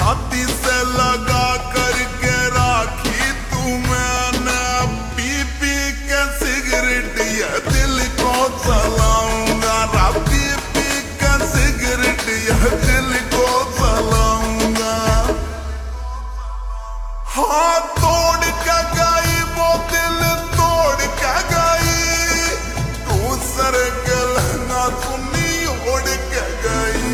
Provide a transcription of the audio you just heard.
छाती से लगा करके राखी तू मैंने, पी पी के सिगरेट ये दिल को जलाऊंगा, पी पी के सिगरेट ये दिल को जलाऊंगा। हाँ तोड़ के गई वो दिल तोड़ के गई, दूसरे के लहंगा सुनी ओढ़ के गई।